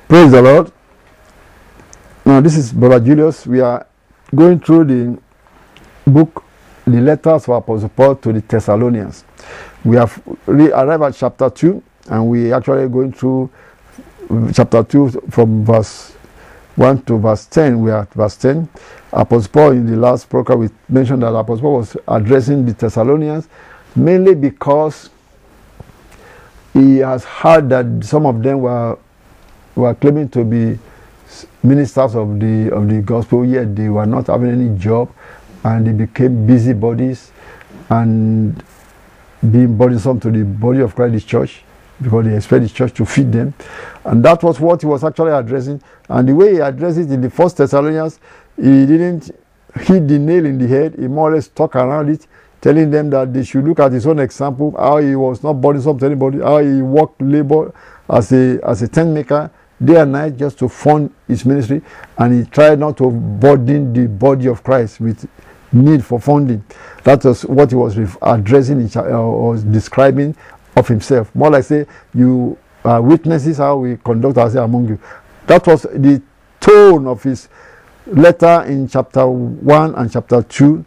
Praise the Lord. Now, this is Brother Julius. We are going through the book, the letters of Apostle Paul to the Thessalonians. We have arrived at chapter 2, and we actually going through chapter 2 from verse 1 to verse 10. We are at verse 10. Apostle Paul, in the last program, we mentioned that Apostle Paul was addressing the Thessalonians mainly because he has heard that some of them were claiming to be ministers of the gospel, yet they were not having any job, and they became busybodies and being burdensome to the body of Christ, the church, because they expect the church to feed them. And that was what he was actually addressing. And the way he addressed it in the first Thessalonians, he didn't hit the nail in the head. He more or less talked around it, telling them that they should look at his own example, how he was not burdensome to anybody, how he worked labor as a tent maker day and night just to fund his ministry, and he tried not to burden the body of Christ with need for funding. That was what he was addressing or describing of himself. More like say, you are witnesses how we conduct ourselves among you. That was the tone of his letter in chapter 1 and chapter 2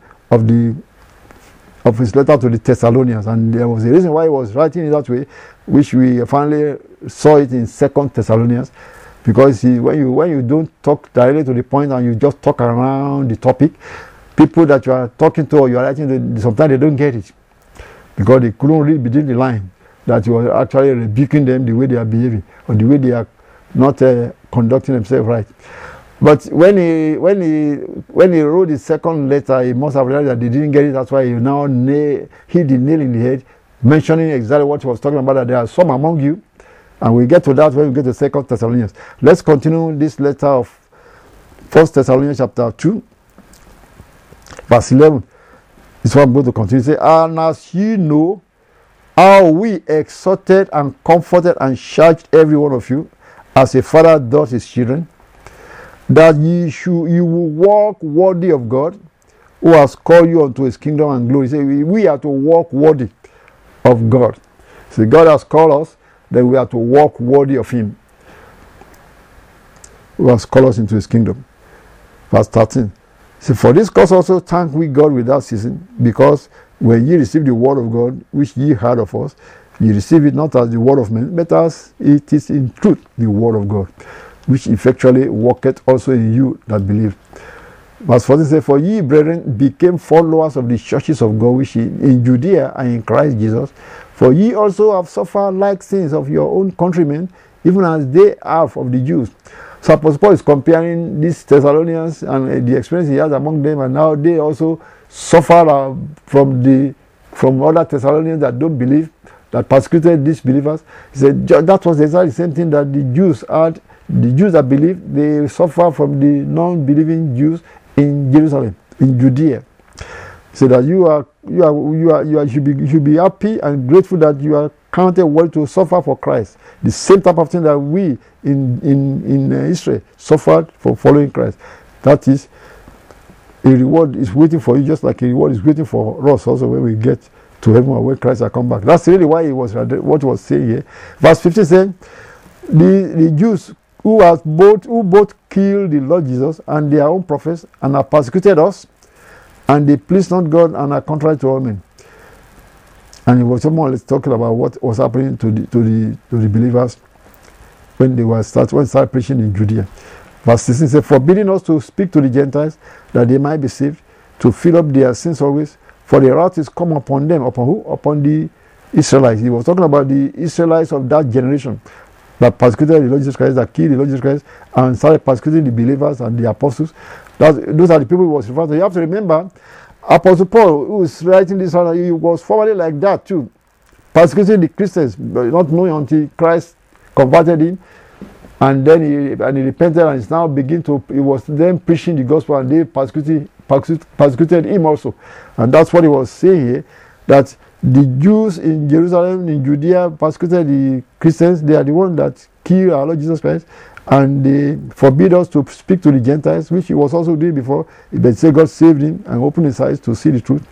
of his letter to the Thessalonians, and there was a reason why he was writing it that way, which we finally saw it in 2 Thessalonians, because when you don't talk directly to the point and you just talk around the topic, people that you are talking to or you are writing to, sometimes they don't get it, because they couldn't read between the line that you are actually rebuking them the way they are behaving or the way they are not conducting themselves right. But when he wrote the second letter, he must have realized that they didn't get it. That's why he now hit the nail in the head, mentioning exactly what he was talking about, that there are some among you. And we get to that when we get to 2 Thessalonians. Let's continue this letter of 1 Thessalonians chapter 2, verse 11. This is what I'm going to continue. Say, and as you know, how we exhorted and comforted and charged every one of you, as a father does his children, that you will walk worthy of God, who has called you unto his kingdom and glory. Say, we are to walk worthy of God. So God has called us, then we are to walk worthy of him, who has called us into his kingdom. Verse 13. So for this cause also thank we God without ceasing, because when ye receive the word of God, which ye heard of us, ye receive it not as the word of men, but as it is in truth the word of God, which effectually worketh also in you that believe. Verse 14 says, for ye, brethren, became followers of the churches of God which in Judea and in Christ Jesus. For ye also have suffered like sins of your own countrymen, even as they have of the Jews. So Apostle Paul is comparing these Thessalonians and the experience he has among them, and now they also suffer from other Thessalonians that don't believe, that persecuted these believers. He said that was exactly the same thing that the Jews had. The Jews that believe, they suffer from the non-believing Jews in Jerusalem, in Judea. So that you should be happy and grateful that you are counted worthy to suffer for Christ. The same type of thing that we in Israel suffered for following Christ. That is, a reward is waiting for you, just like a reward is waiting for us also when we get to heaven or when Christ has come back. That's really why what he was saying here. Verse 15 saying, the Jews who both killed the Lord Jesus and their own prophets, and have persecuted us, and they please not God and are contrary to all men. And he was more or less talking about what was happening to the believers when they started preaching in Judea. Verse 16 says, forbidding us to speak to the Gentiles, that they might be saved, to fill up their sins always, for the wrath is come upon them. Upon who? Upon the Israelites. He was talking about the Israelites of that generation that persecuted the Lord Jesus Christ, that killed the Lord Jesus Christ, and started persecuting the believers and the apostles. Those are the people he was referring to. You have to remember, Apostle Paul, who is writing this, he was formerly like that too, persecuting the Christians, but not knowing until Christ converted him, and then he repented, and is now he was then preaching the gospel, and they persecuted him also. And that's what he was saying here, that the Jews in Jerusalem, in Judea, persecuted the Christians. They are the ones that killed our Lord Jesus Christ, and they forbid us to speak to the Gentiles, which he was also doing before. But say God saved him and opened his eyes to see the truth.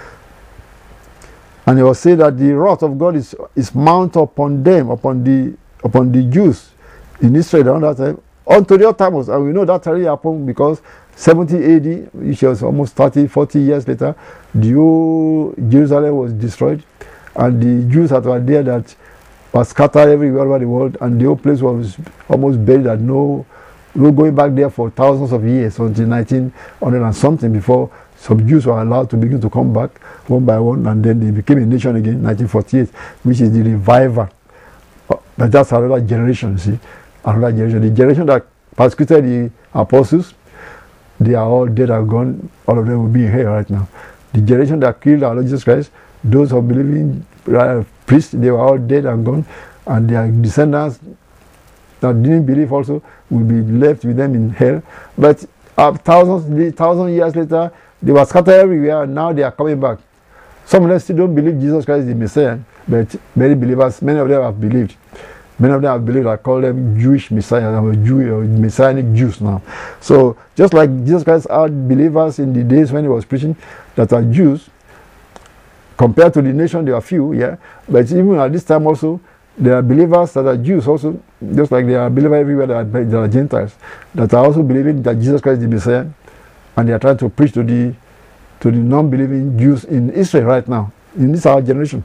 And he was saying that the wrath of God is mounted upon them, upon the Jews in Israel around that time, unto the uttermost. And we know that really happened because 70 AD, which was almost 30, 40 years later, the whole Jerusalem was destroyed, and the Jews that were there that were scattered everywhere over the world, and the whole place was almost buried, and no going back there for thousands of years until 1900 and something before some Jews were allowed to begin to come back one by one, and then they became a nation again, 1948, which is the revival. But that's another generation, you see, another generation. The generation that persecuted the apostles, they are all dead and gone. All of them will be in hell right now. The generation that killed our Lord Jesus Christ, those who believe in priests, they were all dead and gone, and their descendants that didn't believe also will be left with them in hell. But thousand years later, they were scattered everywhere, and now they are coming back. Some of them still don't believe Jesus Christ is the Messiah, but many believers, many of them have believed. Many of them have believed. I call them Jewish Messiah, Messianic Jews now. So just like Jesus Christ had believers in the days when he was preaching that are Jews, compared to the nation, they are few, yeah. But even at this time also, there are believers that are Jews also, just like there are believers everywhere that are Gentiles, that are also believing that Jesus Christ is the Messiah, and they are trying to preach to the non-believing Jews in Israel right now, in this our generation.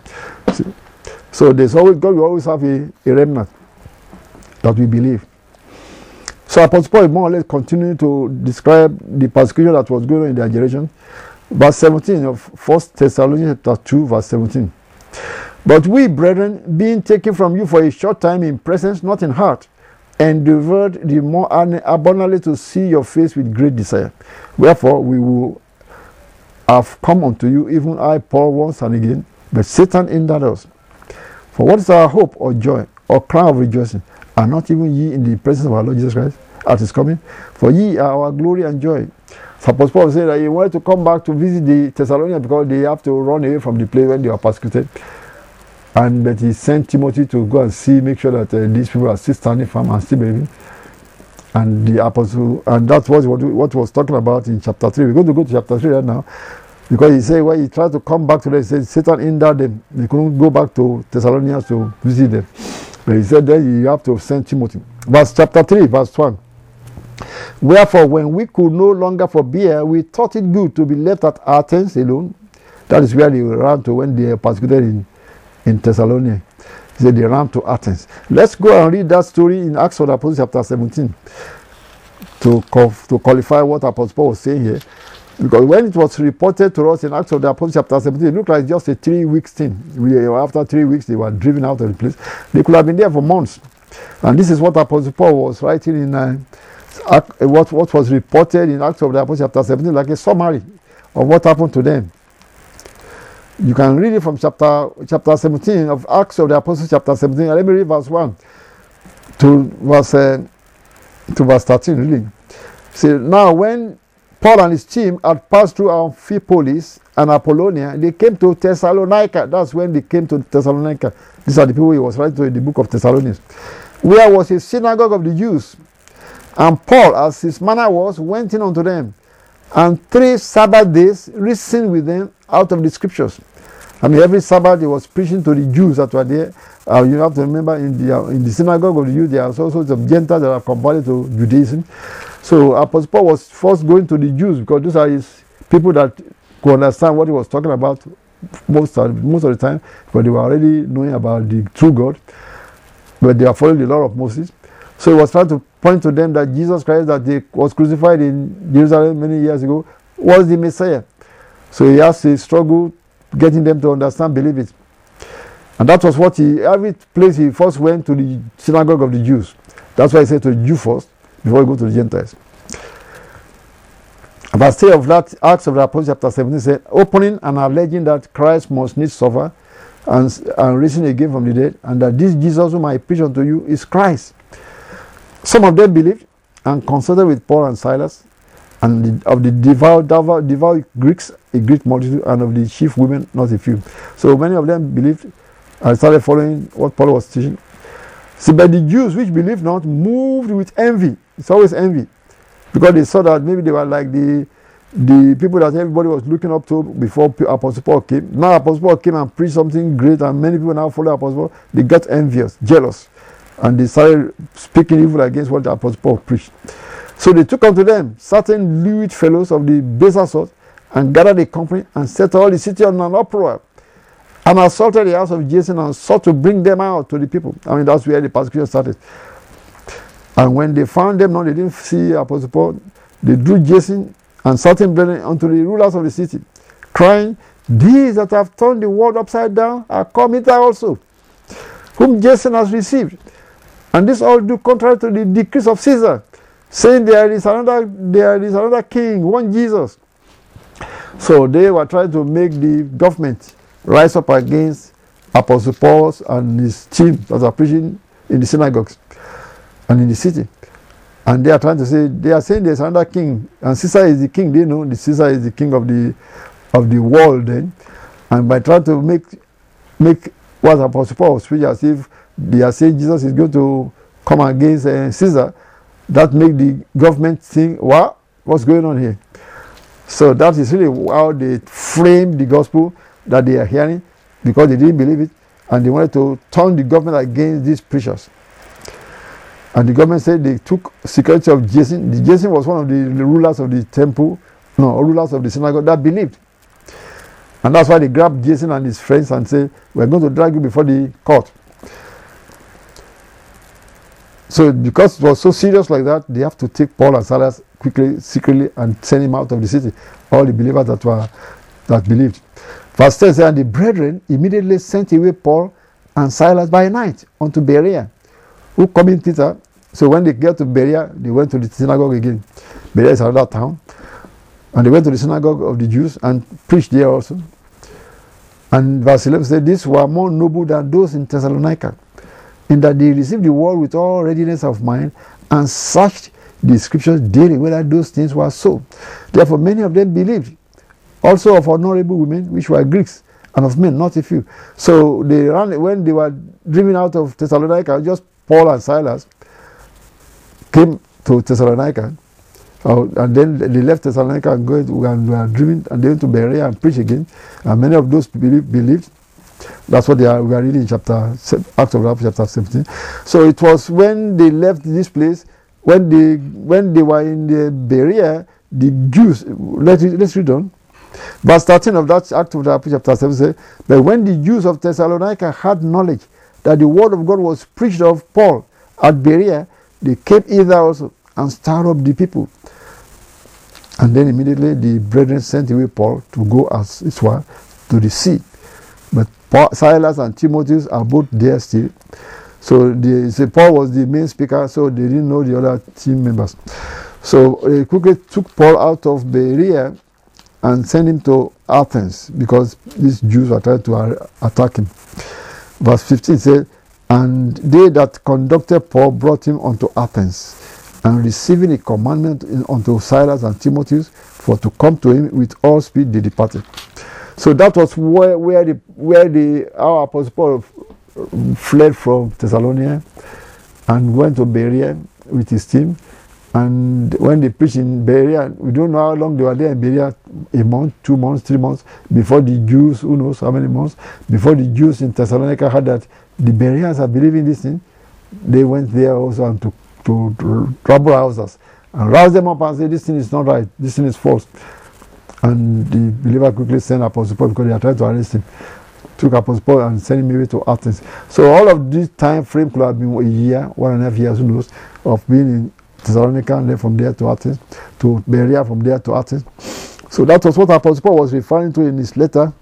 So there's always, God will always have a remnant that we believe. So Apostle Paul is more or less continuing to describe the persecution that was going on in their generation. Verse 17 of 1 Thessalonians chapter 2, verse 17. But we, brethren, being taken from you for a short time in presence, not in heart, endeavored the more abundantly to see your face with great desire. Wherefore we will have come unto you, even I, Paul, once and again, but Satan hindered us. For what is our hope or joy or crown of rejoicing? Are not even ye in the presence of our Lord Jesus Christ at his coming? For ye are our glory and joy. So Apostle Paul said that he wanted to come back to visit the Thessalonians because they have to run away from the place when they were persecuted. But he sent Timothy to go and see, make sure that these people are still standing firm and still believing. And the apostle, and that was what he was talking about in chapter 3. We're going to go to chapter 3 right now. Because he said when he tried to come back to them, he said Satan hindered them. They couldn't go back to Thessalonians to visit them. But he said then you have to send Timothy. Chapter 3, verse 1. Wherefore, when we could no longer forbear, we thought it good to be left at Athens alone. That is where they ran to when they were persecuted in Thessalonica. He said they ran to Athens. Let's go and read that story in Acts of the Apostles chapter 17 to qualify what Apostle Paul was saying here. Because when it was reported to us in Acts of the Apostles chapter 17, it looked like just a 3-week thing. After 3 weeks, they were driven out of the place. They could have been there for months. And this is what Apostle Paul was writing in what was reported in Acts of the Apostles chapter 17, like a summary of what happened to them. You can read it from chapter 17 of Acts of the Apostles chapter 17. Let me read verse 1 to verse 13, really. See, now when Paul and his team had passed through Amphipolis and Apollonia, they came to Thessalonica. That's when they came to Thessalonica. These are the people he was writing to in the book of Thessalonians. Where was a synagogue of the Jews. And Paul, as his manner was, went in unto them. And 3 Sabbath days reasoned with them out of the scriptures. I mean, every Sabbath he was preaching to the Jews that were there. You have to remember in the synagogue of the Jews, there are also some Gentiles that are converted to Judaism. So Apostle Paul was first going to the Jews because those are his people that could understand what he was talking about most of the time, but they were already knowing about the true God, but they are following the law of Moses. So he was trying to point to them that Jesus Christ that was crucified in Jerusalem many years ago was the Messiah. So he has to struggle getting them to understand, believe it. And that was what every place he first went to the synagogue of the Jews. That's why he said to the Jew first, before he go to the Gentiles. Verse 3 of that Acts of the Apostles chapter 17 said, opening and alleging that Christ must needs suffer and risen again from the dead, and that this Jesus whom I preach unto you is Christ. Some of them believed and consulted with Paul and Silas, and of the devout Greeks, a great multitude, and of the chief women, not a few. So many of them believed and started following what Paul was teaching. See, but the Jews which believed not moved with envy. It's always envy. Because they saw that maybe they were like the people that everybody was looking up to before Apostle Paul came. Now Apostle Paul came and preached something great, and many people now follow Apostle Paul. They got envious, jealous. And they started speaking evil against what the Apostle Paul preached. So they took unto them certain lewd fellows of the baser sort, and gathered a company, and set all the city on an uproar, and assaulted the house of Jason, and sought to bring them out to the people. I mean, that's where the persecution started. And when they found them not, they didn't see Apostle Paul. They drew Jason and certain brethren unto the rulers of the city, crying, These that have turned the world upside down are come hither also, whom Jason has received. And this all do contrary to the decrees of Caesar, saying there is another king, one Jesus. So they were trying to make the government rise up against Apostle Paul and his team that are preaching in the synagogues and in the city. And they are trying to say, they are saying there's another king, and Caesar is the king. They know the Caesar is the king of the world then. And by trying to make what Apostle Paul speak as if they are saying Jesus is going to come against Caesar, that make the government think, what's going on here? So that is really how they frame the gospel that they are hearing, because they didn't believe it, and they wanted to turn the government against these preachers. And the government said they took security of Jason. Jason was one of the rulers of the temple, rulers of the synagogue that believed. And that's why they grabbed Jason and his friends and said, we're going to drag you before the court. So because it was so serious like that, they have to take Paul and Silas quickly, secretly, and send him out of the city. All the believers that believed. Verse 10 says, and the brethren immediately sent away Paul and Silas by night unto Berea, who coming thither. So when they get to Berea, they went to the synagogue again. Berea is another town. And they went to the synagogue of the Jews and preached there also. And verse 11 said, these were more noble than those in Thessalonica, in that they received the word with all readiness of mind, and searched the scriptures daily whether those things were so. Therefore many of them believed, also of honorable women, which were Greeks, and of men, not a few. So they ran, when they were driven out of Thessalonica, just Paul and Silas came to Thessalonica, and then they left Thessalonica and were driven, and they went to Berea and preached again. And many of those believed. That's what we are reading in Acts of the Apostles, chapter 17. So it was when they left this place, when they were in the Berea, the Jews. Let's read on. Verse 13 of that Acts of the Apostles, chapter 7 says, but when the Jews of Thessalonica had knowledge that the word of God was preached of Paul at Berea, they came hither also and stirred up the people. And then immediately the brethren sent away Paul to go as it were to the sea. But Silas and Timothy are both there still. So Paul was the main speaker, so they didn't know the other team members. So they quickly took Paul out of Berea and sent him to Athens, because these Jews were trying to attack him. Verse 15 says, and they that conducted Paul brought him unto Athens, and receiving a commandment unto Silas and Timothy for to come to him with all speed, they departed. So that was where our Apostle Paul fled from Thessalonica and went to Berea with his team. And when they preached in Berea, we don't know how long they were there in Berea, a month, 2 months, 3 months, before the Jews, who knows how many months, before the Jews in Thessalonica heard that the Bereans are believing this thing, they went there also and to trouble houses and rouse them up and say, this thing is not right, this thing is false. And the believer quickly sent Apostle Paul, because they are trying to arrest him, took Apostle Paul and sent him away to Athens. So all of this time frame could have been a year, 1.5 years, who knows, of being in Thessalonica, and then from there to Athens, to Berea, from there to Athens. So that was what Apostle Paul was referring to in his letter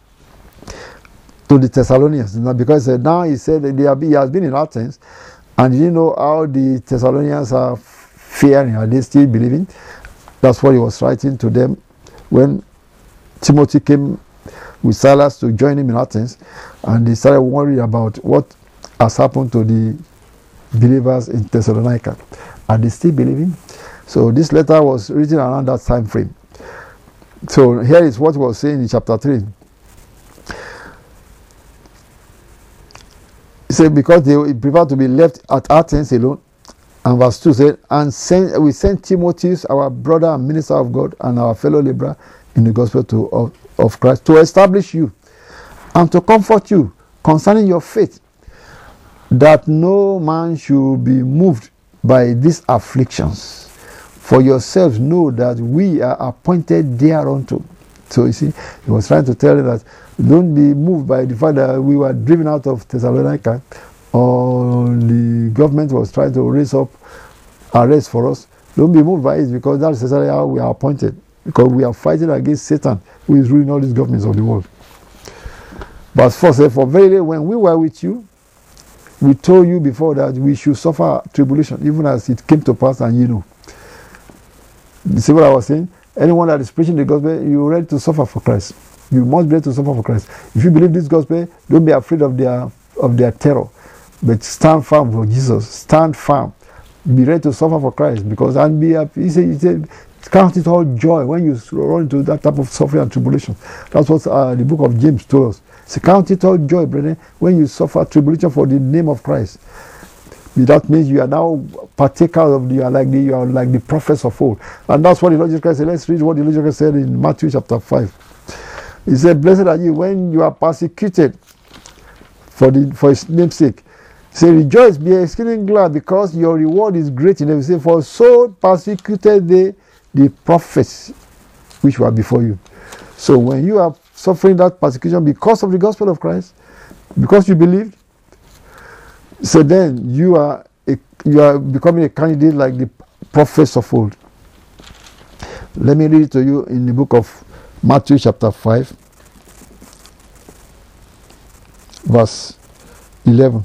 to the Thessalonians. Because now he said that he has been in Athens, and he didn't know how the Thessalonians are faring, are they still believing? That's what he was writing to them when Timothy came with Silas to join him in Athens, and they started worrying about what has happened to the believers in Thessalonica. Are they still believing? So this letter was written around that time frame. So here is what he was saying in chapter 3. He said, because they prefer to be left at Athens alone. And verse 2 said, and we sent Timothy, our brother and minister of God, and our fellow laborer in the gospel of Christ, to establish you and to comfort you concerning your faith, that no man should be moved by these afflictions. For yourselves know that we are appointed thereunto. So you see, he was trying to tell you that don't be moved by the fact that we were driven out of Thessalonica, or the government was trying to raise up arrest for us. Don't be moved by it, because that's exactly how we are appointed. Because we are fighting against Satan, who is ruling all these governments of the world. Verse 4 says, for verily when we were with you, we told you before that we should suffer tribulation, even as it came to pass, and you know. You see what I was saying? Anyone that is preaching the gospel, you are ready to suffer for Christ. You must be ready to suffer for Christ. If you believe this gospel, don't be afraid of their terror, but stand firm for Jesus. Stand firm. Be ready to suffer for Christ, because and be happy. He said, count it all joy when you run into that type of suffering and tribulation. That's what the book of James told us. So count it all joy, brethren, when you suffer tribulation for the name of Christ. That means you are now partakers of you are like the prophets of old. And that's what the Lord Jesus Christ said. Let's read what the Lord Jesus Christ said in Matthew chapter 5. He said, blessed are you when you are persecuted for his name's sake. He said, rejoice, be exceeding glad, because your reward is great in heaven. He said, for so persecuted they the prophets which were before you. So when you are suffering that persecution because of the gospel of Christ, because you believed, so then you are becoming a candidate like the prophets of old. Let me read it to you in the book of Matthew chapter 5, verse 11.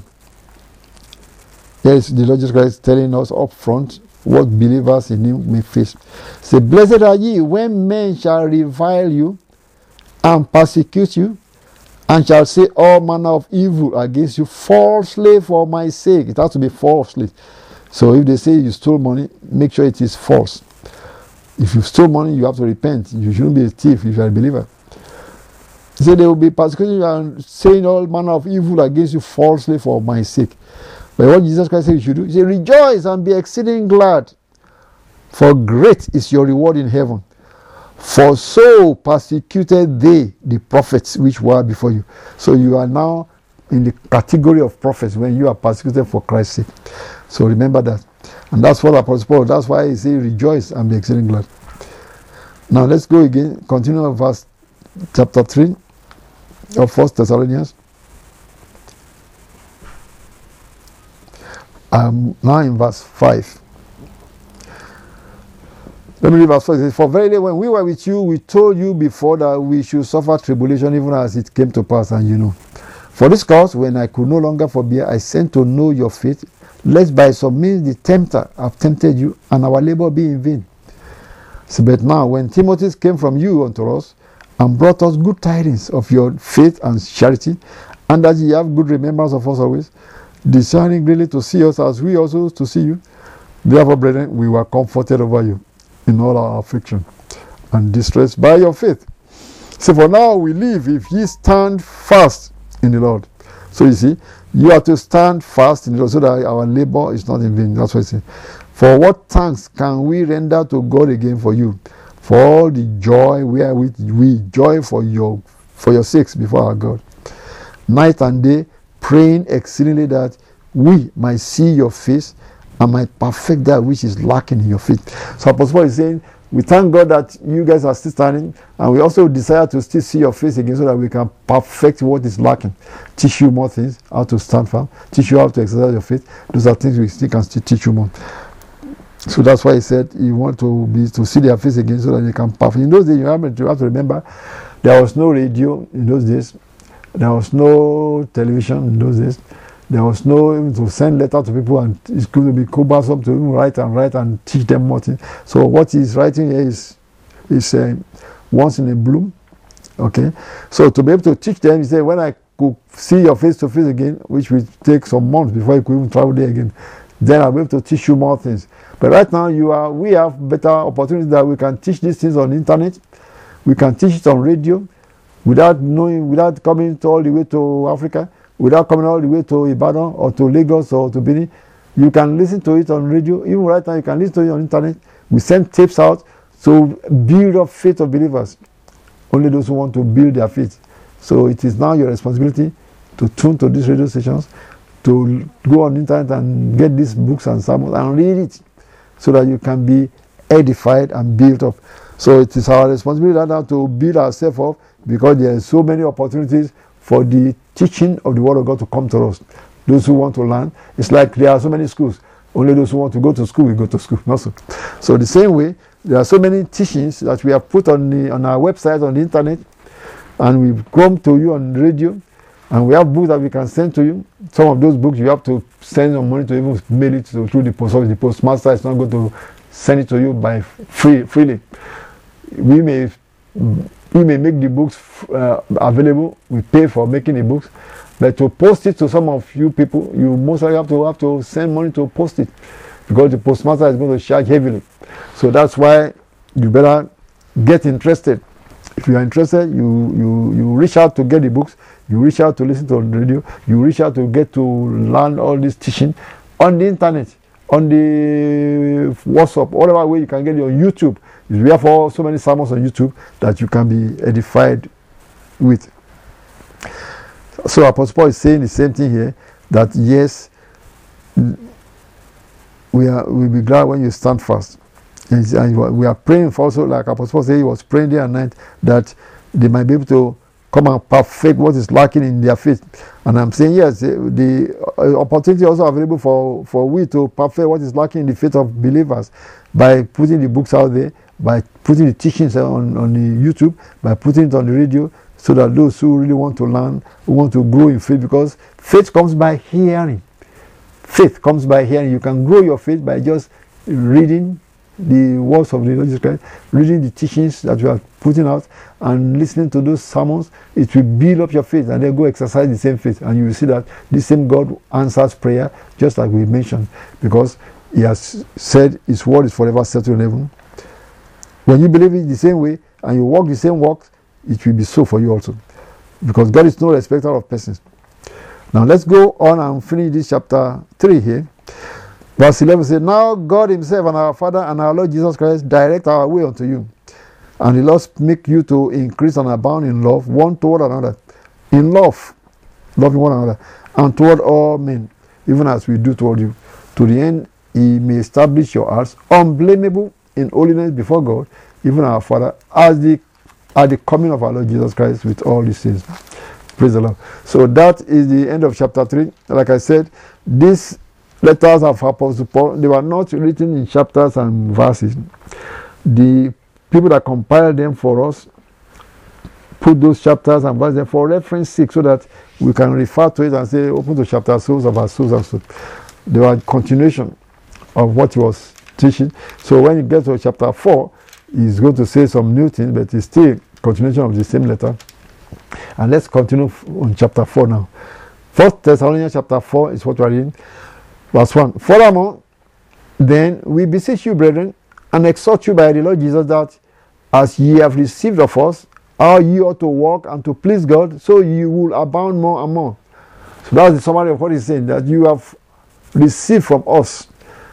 Yes, the Lord Jesus Christ telling us up front what believers in him may face. Say, blessed are ye when men shall revile you and persecute you, and shall say all manner of evil against you falsely for my sake. It has to be falsely. So if they say you stole money, make sure it is false. If you stole money, you have to repent. You shouldn't be a thief if you are a believer. He said they will be persecuting you and saying all manner of evil against you falsely for my sake. But what Jesus Christ said you should do, he said, rejoice and be exceeding glad, for great is your reward in heaven. For so persecuted they the prophets which were before you. So you are now in the category of prophets when you are persecuted for Christ's sake. So remember that. And that's what Apostle Paul, that's why he says rejoice and be exceeding glad. Now let's go again, continue verse chapter 3 of 1 Thessalonians. Now in verse 5. Let me read verse 4. It says, for verily when we were with you, we told you before that we should suffer tribulation, even as it came to pass, and you know. For this cause, when I could no longer forbear, I sent to know your faith, lest by some means the tempter have tempted you, and our labor be in vain. So, but now, when Timothy came from you unto us, and brought us good tidings of your faith and charity, and that ye have good remembrance of us always, desiring greatly to see us as we also to see you, therefore, brethren, we were comforted over you in all our affliction and distress by your faith. So for now we live if ye stand fast in the Lord. So you see, you have to stand fast in the Lord so that our labor is not in vain. That's what I say. For what thanks can we render to God again for you, for all the joy wherewith we joy for your sakes before our God, night and day, praying exceedingly that we might see your face and might perfect that which is lacking in your faith. So Apostle Paul is saying, we thank God that you guys are still standing, and we also desire to still see your face again so that we can perfect what is lacking. Teach you more things, how to stand firm, teach you how to exercise your faith. Those are things we still can still teach you more. So that's why he said you want to see their face again so that they can perfect. In those days, you have to remember, there was no radio in those days. There was no television in those days. There was no even to send letter to people, and it's going to be cumbersome to even write and teach them more things. So what he's writing here is once in a bloom. Okay, so to be able to teach them, he said, when I could see your face to face again, which will take some months before you could even travel there again, then I'll be able to teach you more things. But right now we have better opportunities that we can teach these things on the internet. We can teach it on radio without coming all the way to Africa, without coming all the way to Ibadan or to Lagos or to Benin. You can listen to it on radio. Even right now, you can listen to it on internet. We send tapes out to build up faith of believers. Only those who want to build their faith. So it is now your responsibility to tune to these radio stations, to go on the internet and get these books and sermons and read it, so that you can be edified and built up. So it is our responsibility now to build ourselves up, because there are so many opportunities for the teaching of the Word of God to come to us. Those who want to learn, it's like there are so many schools. Only those who want to go to school will go to school. Not so. So the same way, there are so many teachings that we have put on our website, on the internet, and we've come to you on the radio, and we have books that we can send to you. Some of those books you have to send some money to, even mail it through the post office. The postmaster is not going to send it to you by freely. We may make the books available. We pay for making the books, but to post it to some of you people, you most likely have to send money to post it, because the postmaster is going to charge heavily. So that's why you better get interested. If you are interested, you reach out to get the books. You reach out to listen to the radio. You reach out to get to learn all this teaching on the internet, on the WhatsApp, whatever way you can get it on YouTube. We have all so many sermons on YouTube that you can be edified with. So Apostle Paul is saying the same thing here, that yes, we'll be glad when you stand fast. And we are praying for also, like Apostle Paul said, he was praying day and night, that they might be able to come and perfect what is lacking in their faith. And I'm saying, yes, the opportunity also available for we to perfect what is lacking in the faith of believers, by putting the books out there, by putting the teachings on the YouTube, by putting it on the radio, so that those who really want to learn, who want to grow in faith, because faith comes by hearing. Faith comes by hearing. You can grow your faith by just reading the words of the Lord Jesus Christ, reading the teachings that you are putting out, and listening to those sermons. It will build up your faith, and then go exercise the same faith, and you will see that the same God answers prayer, just like we mentioned, because He has said His word is forever settled in heaven. When you believe it the same way and you walk the same walk, it will be so for you also, because God is no respecter of persons. Now let's go on and finish this chapter 3 here. Verse 11 says, now God Himself and our Father and our Lord Jesus Christ direct our way unto you, and the Lord make you to increase and abound in love one toward another, in love, loving one another, and toward all men, even as we do toward you, to the end He may establish your hearts unblameable in holiness before God, even our Father, at the coming of our Lord Jesus Christ with all these things. Praise the Lord. So that is the end of chapter 3. Like I said, these letters of Apostle Paul, they were not written in chapters and verses. The people that compiled them for us put those chapters and verses for reference sake, so that we can refer to it and say, open to chapter so and so. They were a continuation of what he was teaching. So when you get to chapter 4, he's going to say some new things, but it's still continuation of the same letter. And let's continue on chapter 4 now. 1 Thessalonians chapter 4 is what we are reading. Verse 1. Furthermore, then we beseech you, brethren, and exhort you by the Lord Jesus, that as ye have received of us, how ye ought to walk and to please God, so you will abound more and more. So that's the summary of what he's saying, that you have received from us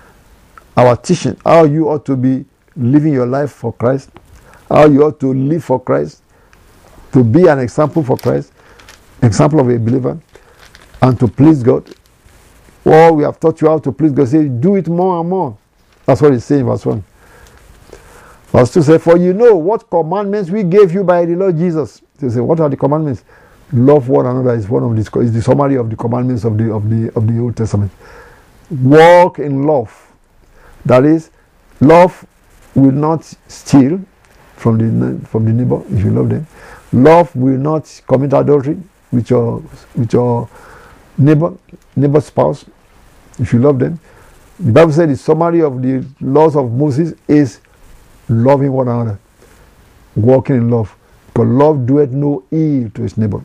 our teaching, how you ought to be living your life for Christ, how you ought to live for Christ, to be an example for Christ, example of a believer, and to please God. Well, we have taught you how to please God. Say, do it more and more. That's what he's saying, verse 1. Verse 2 says, for you know what commandments we gave you by the Lord Jesus. They say, what are the commandments? Love one another is one of the, is the summary of the commandments of the Old Testament. Walk in love. That is, love will not steal from the neighbor if you love them. Love will not commit adultery with your neighbor's spouse if you love them. The Bible said the summary of the laws of Moses is loving one another, walking in love, because love doeth no ill to his neighbor.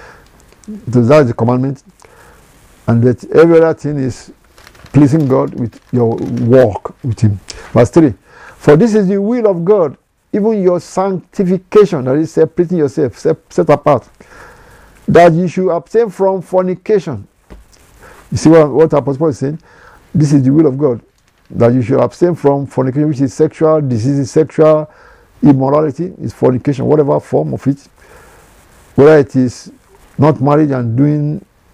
So that is the commandment, and that every other thing is pleasing God with your walk with Him. Verse 3. For this is the will of God, even your sanctification, that is separating yourself, set apart, that you should abstain from fornication. You see what Apostle Paul is saying? This is the will of God, that you should abstain from fornication, which is sexual diseases, sexual immorality, is fornication, whatever form of it. Whether it is not married and doing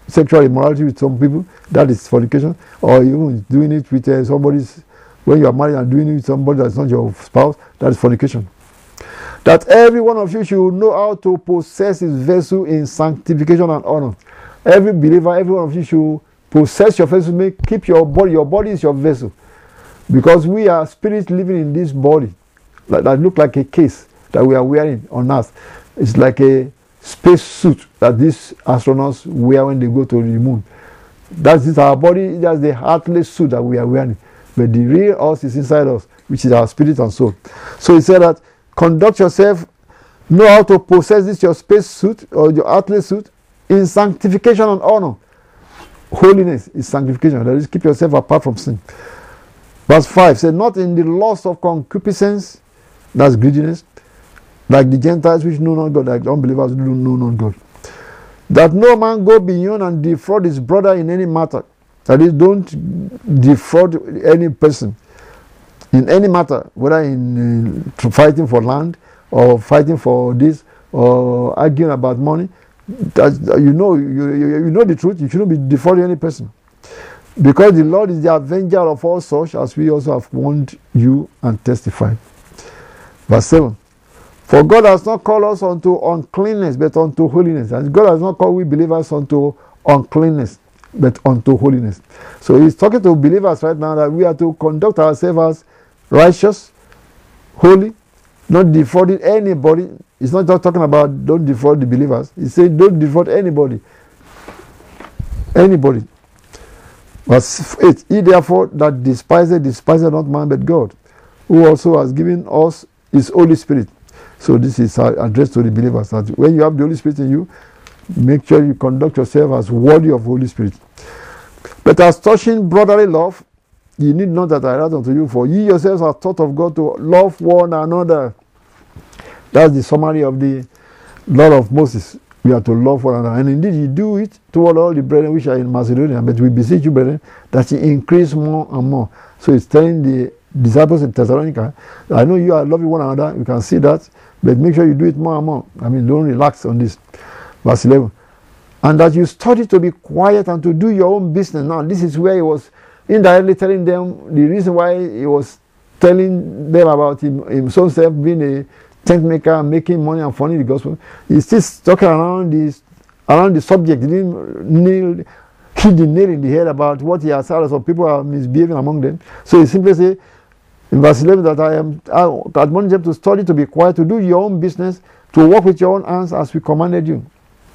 sexual immorality with some people, that is fornication, or even doing it with somebody's, when you are married and doing it with somebody that's not your spouse, that is fornication. That every one of you should know how to possess his vessel in sanctification and honor. Every believer, every one of you should possess your vessel, keep your body is your vessel. Because we are spirits living in this body that look like a case that we are wearing on earth. It's like a space suit that these astronauts wear when they go to the moon. That is our body, that's the heartless suit that we are wearing. But the real us is inside us, which is our spirit and soul. So he said that conduct yourself, know how to possess this your space suit or your heartless suit in sanctification and honor. Holiness is sanctification. That is, keep yourself apart from sin. Verse 5 says, not in the lust of concupiscence, that's greediness, like the Gentiles which know not God, like the unbelievers who do know not God. That no man go beyond and defraud his brother in any matter. That is, don't defraud any person in any matter, whether in fighting for land or fighting for this or arguing about money. That you know the truth. You shouldn't be defrauding any person, because the Lord is the avenger of all such, as we also have warned you and testified. Verse 7. For God has not called us unto uncleanness, but unto holiness. And God has not called we believers unto uncleanness, but unto holiness. So he's talking to believers right now that we are to conduct ourselves as righteous, holy, not defrauding anybody. It's not just talking about don't defraud the believers. He's saying don't defraud anybody. Anybody. Verse 8. He therefore that despiseth not man but God, who also has given us his Holy Spirit. So this is addressed to the believers, that when you have the Holy Spirit in you, make sure you conduct yourself as worthy of Holy Spirit. But as touching brotherly love, ye need not that I write unto you, for ye yourselves are taught of God to love one another. That's the summary of the law of Moses. We are to love one another. And indeed, you do it toward all the brethren which are in Macedonia. But we beseech you, brethren, that ye increase more and more. So it's telling the disciples in Thessalonica, I know you are loving one another, you can see that, but make sure you do it more and more. I mean, don't relax on this. Verse 11. And that you study to be quiet and to do your own business. Now, this is where he was indirectly telling them the reason why he was telling them about himself being a tent maker, making money and funding the gospel. He's still talking around the subject. He didn't hit the nail in the head about what he has said, so people are misbehaving among them. So he simply says in verse 11 that I admonish them to study, to be quiet, to do your own business, to work with your own hands as we commanded you,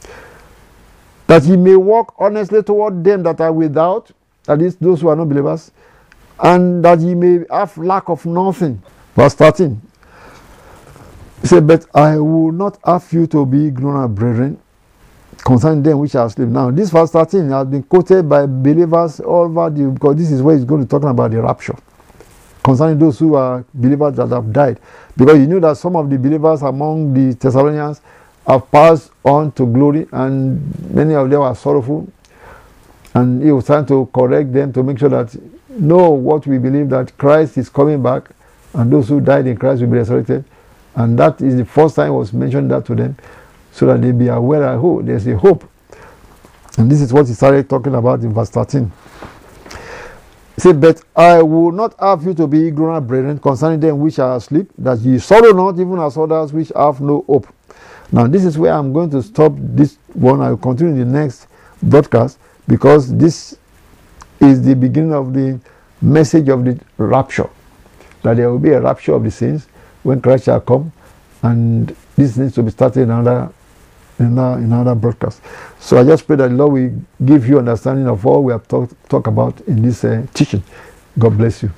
that ye may walk honestly toward them that are without, that is, those who are not believers, and that ye may have lack of nothing. Verse 13. He said, but I will not have you to be ignorant, brethren, concerning them which are asleep. Now, this verse 13 has been quoted by believers all over because this is where he's going to talk about the rapture, concerning those who are believers that have died. Because you know that some of the believers among the Thessalonians have passed on to glory, and many of them are sorrowful. And he was trying to correct them to make sure that know what we believe, that Christ is coming back, and those who died in Christ will be resurrected. And that is the first time was mentioned that to them, so that they be aware that, oh, there's a hope. And this is what he started talking about in verse 13. He said, but I will not have you to be ignorant, brethren, concerning them which are asleep, that ye sorrow not, even as others which have no hope. Now, this is where I'm going to stop this one. I will continue in the next broadcast, because this is the beginning of the message of the rapture, that there will be a rapture of the saints when Christ shall come, and this needs to be started in another broadcast. So I just pray that the Lord will give you understanding of all we have talked about in this teaching. God bless you.